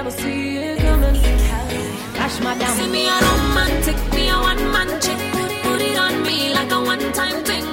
never see it coming. Cash madam. See me a romantic, me a one man chick. Put it on me like a one time thing.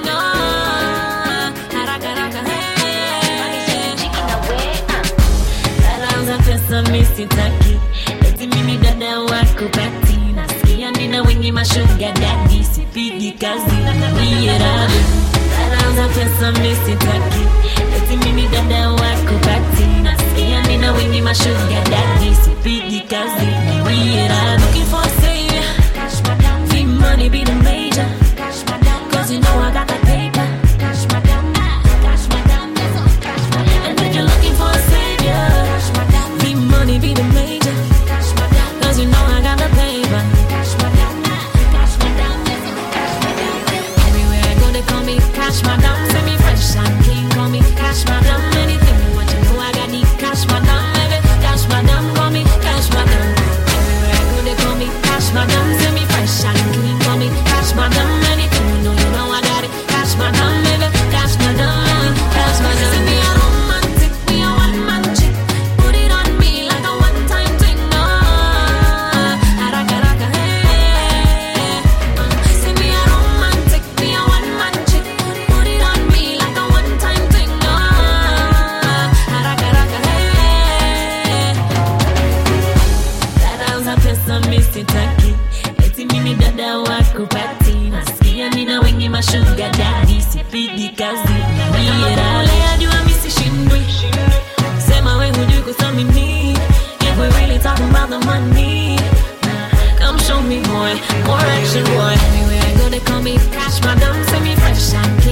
Pesa misitaki eti mimi dada wako pati nasikia nina wengi mashuga daddy sipigi kazi niye rabi dada pesa misitaki eti mimi dada wako pati nasikia nina wengi mashuga daddy sipigi kazi niye rabi looking for a savior cash madam fee money be the major cash madam cause you know I got the paper cash madam cash madam cash madam and if you're looking for a savior cash madam money be the major, cause you know I got the paper. Cash madam, everywhere I go they call me cash madam. Send me fresh and clean, call me cash madam. Anything you want, you know I got the cash madam. Cash madam, call me cash madam. Everywhere I go they call me cash madam. Send me fresh and clean, call me cash madam. Anything you know I got it. Cash madam, cash madam, cash madam. Send me a romantic, me a one man chick. Put it on me like a one time thing. Haraka, hey. Send me a romantic, me a one man chick. Put it on me like a one time thing. Haraka, hey. Dada uza pesa misitaki eti mimi dada wako pati nasikia nina wengi mashuga daddy sipigi kazi niye rale ajua misishindwi sema we hujui kuthamini if we really talking about the money come show me more action boy everywhere I go they call me cash madam send me fresh and clean